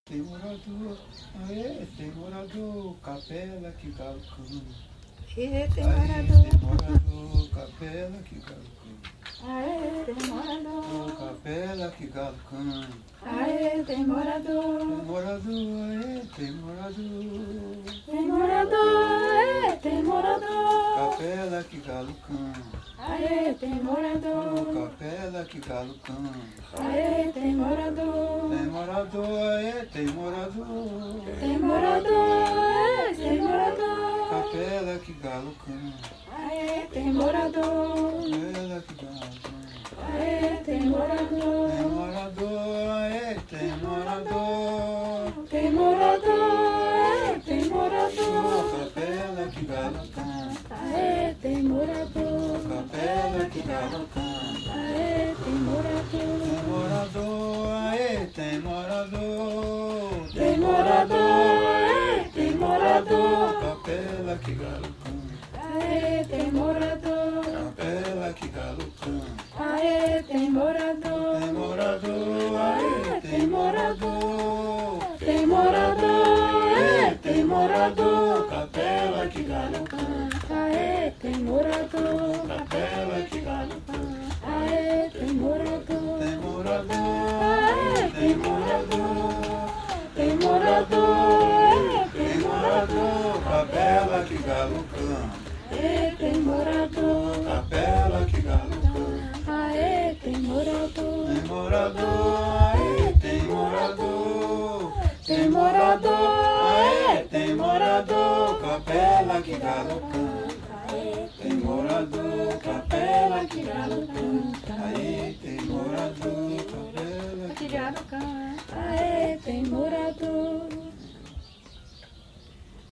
Tem morador, aê, tem morador, capela que galo canta. Aê, tem Aê, morador. tem morador, capela que galo canta. Aê, tem Oh, morador. capela que galo canta. Aê, tem morador. Tem morador, aê, tem morador. Tem morador. Aê, tem morador. Capela que galo canta. Aê, tem Oh, morador. capela que galo canta. Aê, tem morador. Tem morador, aê, tem morador. Tem morador. Aê, tem morador. Capela que galo canta. Aê, tem morador. Capela que galo canta. Aê, tem morador. Tem morador, aê, tem morador. Tem morador. Aê, tem morador. Capela que galo canta. Aê, tem morador. Capela que galo canta. Aê, tem morador. Tem morador, aê, tem morador. Tem morador. Aê, tem morador. Capela que galo canta. Aê, tem morador. Capela que galo canta. Aê, tem morador. Tem morador, aê, tem morador. Tem morador. Aê, tem morador. Capela que galo canta. Aê, tem morador. Capela que galo canta. Aê, tem morador. Tem morador, Aê, tem morador. tem morador. Tem morador, capela que galo canta. Aê, tem morador. Capela que galo canta. Aê, tem morador. Tem morador, aê, tem morador. Tem morador. Aê, tem morador, capela que galo canta. Tem morador, capela que galo canta. Aí tem morador, capela que Tirado canta. Aê,